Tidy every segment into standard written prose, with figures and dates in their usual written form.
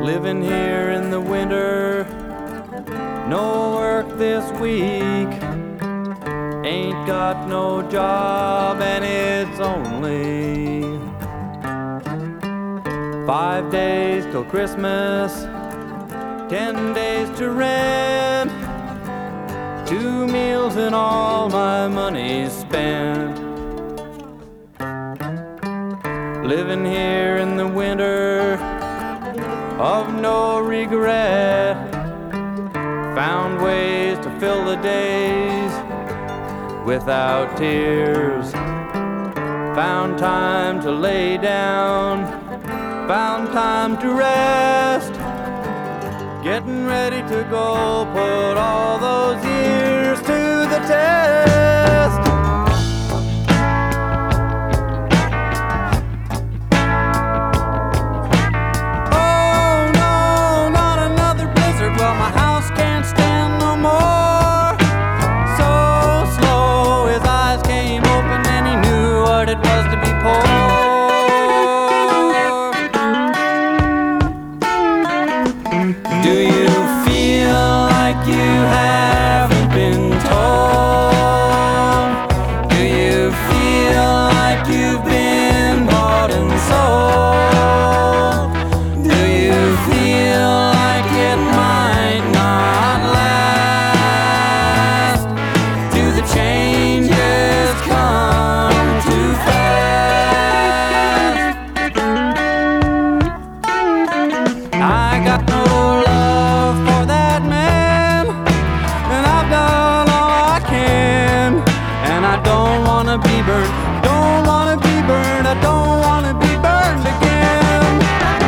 Living here in the winter, no work this week. Ain't got no job and it's only 5 days till Christmas, 10 days to rent, 2 meals and all my money's spent. Living here in the winter of no regret, found ways to fill the days without tears, found time to lay down, found time to rest, getting ready to go put all those years to the test. Oh no, not another blizzard. Well, my house can't stand no more. So slow, his eyes came open and he knew what it was to be poor. Do you feel like you haven't been told? Do you feel like you've been bought and sold? Do you feel like it might not last? Do the changes come too fast? I got no love for that man, and I've done all I can, and I don't wanna be burned, don't wanna be burned, I don't wanna be burned again.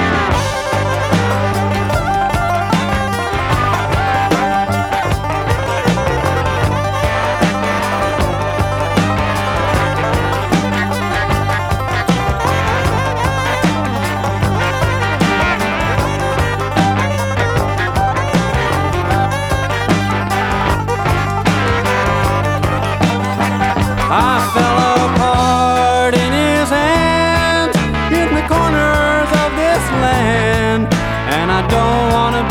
I fell apart in his hands in the corners of this land, and I don't wanna